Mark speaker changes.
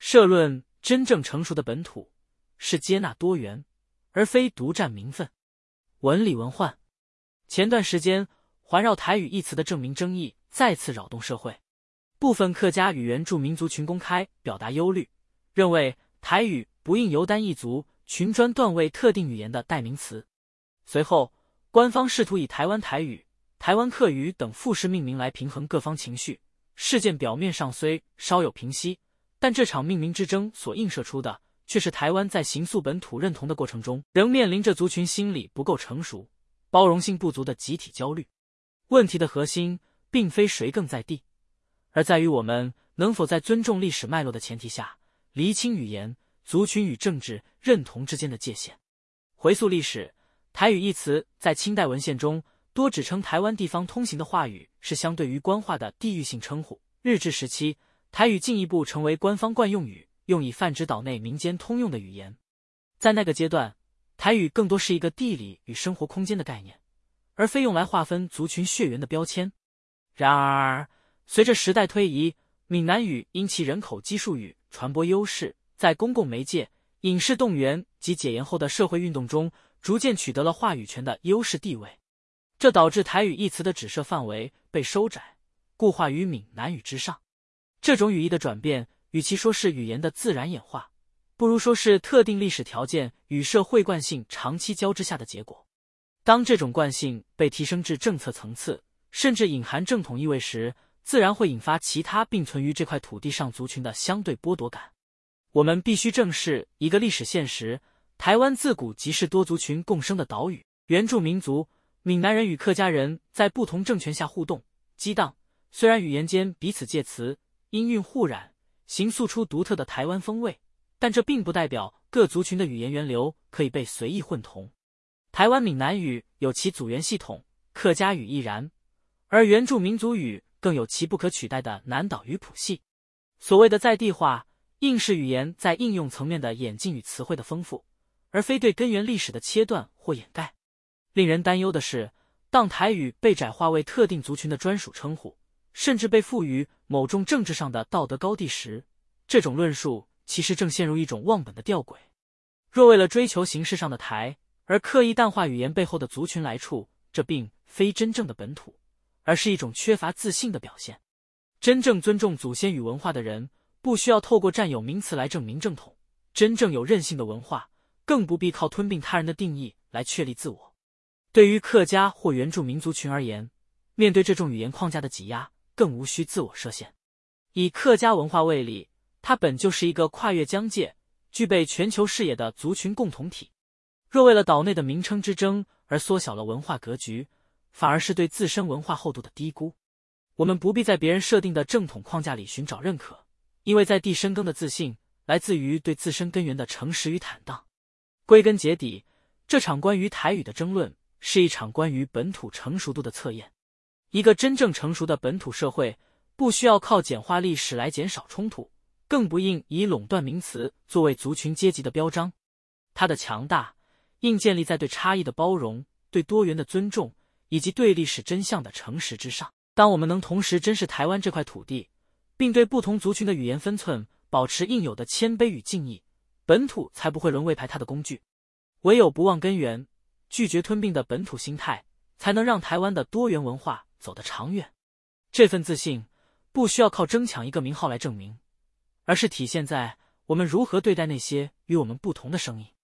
Speaker 1: 社论真正成熟的本土是接纳多元，而非独占名分。文理文换。前段时间环绕台语一词的证明争议再次扰动社会，部分客家与原住民族群公开表达忧虑，认为台语不应由单一族群专断为特定语言的代名词。随后官方试图以台湾台语、台湾客语等复式命名来平衡各方情绪，事件表面上虽稍有平息，但这场命名之争所映射出的却是台湾在形塑本土认同的过程中，仍面临着族群心理不够成熟、包容性不足的集体焦虑。问题的核心并非谁更在地，而在于我们能否在尊重历史脉络的前提下，厘清语言、族群与政治认同之间的界限。回溯历史，台语一词在清代文献中多指称台湾地方通行的话语，是相对于官话的地域性称呼。日治时期，台语进一步成为官方惯用语，用以泛指岛内民间通用的语言。在那个阶段，台语更多是一个地理与生活空间的概念，而非用来划分族群血缘的标签。然而，随着时代推移，闽南语因其人口基数与传播优势，在公共媒介、影视动员及解严后的社会运动中，逐渐取得了话语权的优势地位。这导致台语一词的指涉范围被收窄，固化于闽南语之上。这种语义的转变，与其说是语言的自然演化，不如说是特定历史条件与社会惯性长期交织下的结果。当这种惯性被提升至政策层次，甚至隐含正统意味时，自然会引发其他并存于这块土地上族群的相对剥夺感。我们必须正视一个历史现实：台湾自古即是多族群共生的岛屿，原住民族、闽南人与客家人在不同政权下互动、激荡，虽然语言间彼此借词，音韵互染，形塑出独特的台湾风味，但这并不代表各族群的语言源流可以被随意混同。台湾闽南语有其祖源系统，客家语亦然，而原住民族语更有其不可取代的南岛语谱系。所谓的在地化，应是语言在应用层面的演进与词汇的丰富，而非对根源历史的切断或掩盖。令人担忧的是，当台语被窄化为特定族群的专属称呼，甚至被赋予某种政治上的道德高地时，这种论述其实正陷入一种忘本的吊诡。若为了追求形式上的台，而刻意淡化语言背后的族群来处，这并非真正的本土，而是一种缺乏自信的表现。真正尊重祖先与文化的人，不需要透过占有名词来证明正统。真正有韧性的文化，更不必靠吞并他人的定义来确立自我。对于客家或原住民族群而言，面对这种语言框架的挤压，更无需自我设限。以客家文化为例，它本就是一个跨越疆界、具备全球视野的族群共同体。若为了岛内的名称之争而缩小了文化格局，反而是对自身文化厚度的低估。我们不必在别人设定的正统框架里寻找认可，因为在地深耕的自信来自于对自身根源的诚实与坦荡。归根结底，这场关于台语的争论是一场关于本土成熟度的测验。一个真正成熟的本土社会，不需要靠简化历史来减少冲突，更不应以垄断名词作为族群阶级的标章。它的强大应建立在对差异的包容、对多元的尊重以及对历史真相的诚实之上。当我们能同时珍视台湾这块土地，并对不同族群的语言分寸保持应有的谦卑与敬意，本土才不会沦为排他的工具。唯有不忘根源、拒绝吞并的本土心态，才能让台湾的多元文化走得长远。这份自信不需要靠争抢一个名号来证明，而是体现在我们如何对待那些与我们不同的声音。